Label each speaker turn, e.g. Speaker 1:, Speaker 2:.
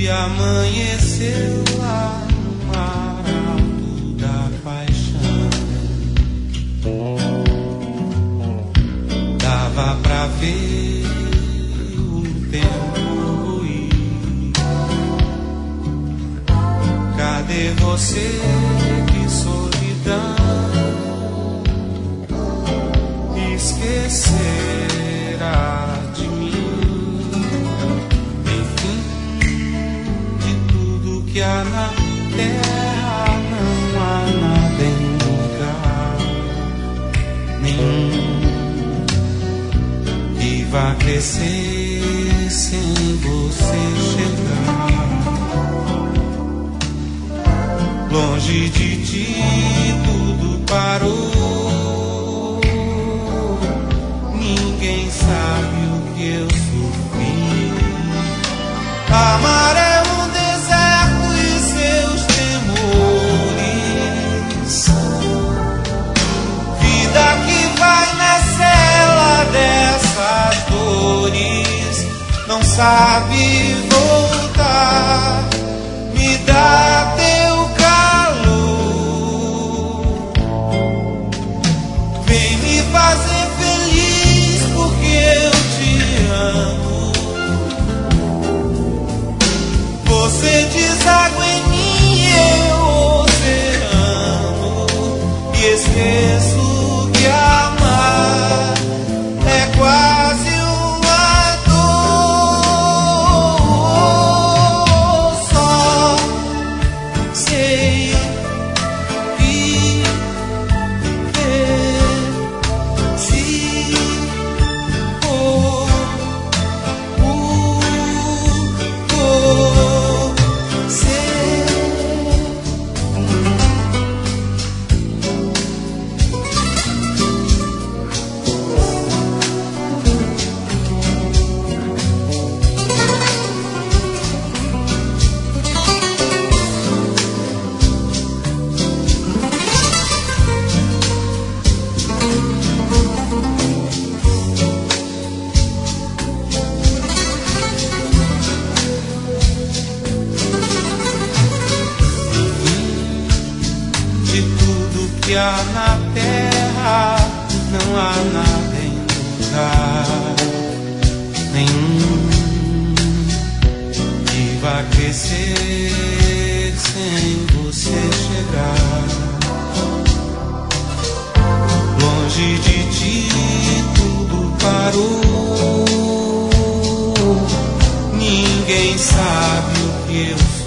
Speaker 1: amanheceu lá no arauto da paixão. Dava pra ver o tempo ruir. Cadê você, que solidão esquecerá de mim? Enfim, de tudo que há na terra, não há nada em lugar nenhum que vá crescer sem você chegar. Longe de ti tudo parou. Ninguém sabe o que eu sofri. Amar é um deserto e seus temores. Vida que vai na cela dessas dores. Não sabe voltar. Me dá teu calor. Vem me fazer feliz porque eu te amo. Você deságua em mim, eu oceano. E esqueço que amar é quase uma dor. Só sei viver se for você. De tudo que há na terra, não há nada em lugar nenhum que vá crescer sem você chegar. Longe de ti tudo parou. Ninguém sabe o que eu